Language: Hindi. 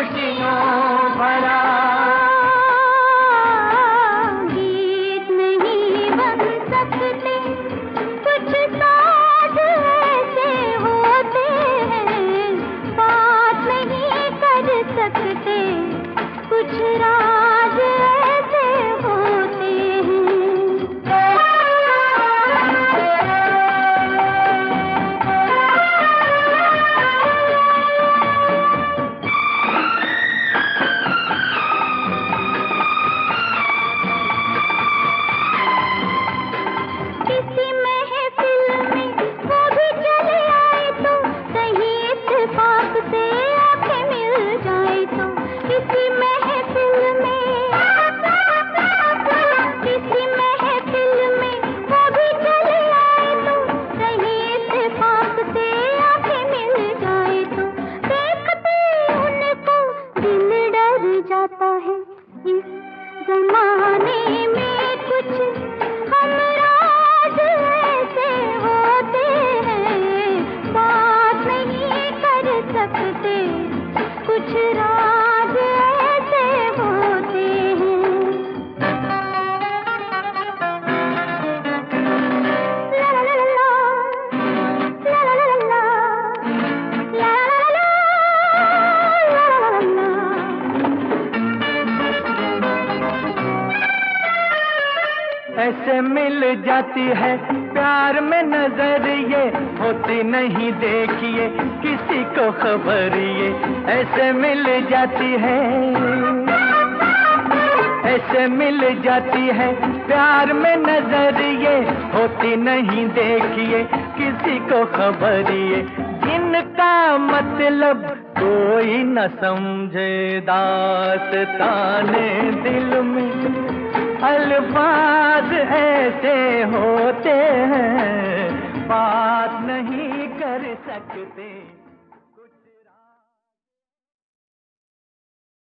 खुशियों भरा। गीत नहीं बन सकते, कुछ साज ऐसे होते हैं, बात नहीं कर सकते, कुछ राज ऐसे होते किसी महफिल में वो भी चले आए तो, कहीं इत्तेफाक से आंखें मिल जाए तो, किसी महफिल में वो भी चले आए तो, कहीं इत्तेफाक से आंखें मिल जाए तो, देखते उनको दिल डर जाता है। इस जमाने में कुछ हमराज ऐसे होते हैं, बात नहीं कर सकते, कुछ राज ऐसे होते हैं। ला ला ला ला, ला ला ला ला, ला ला ला ला। ऐसे मिल जाती है प्यार में नजर, ये होती नहीं देखिए किसी को खबर, ये ऐसे मिल जाती है, ऐसे मिल जाती है प्यार में नजर, ये होती नहीं देखिए किसी को खबर, ये जिनका मतलब कोई न समझे, दास्ताने दिल में अल्फाज ऐसे होते हैं, बात नहीं कर सकते।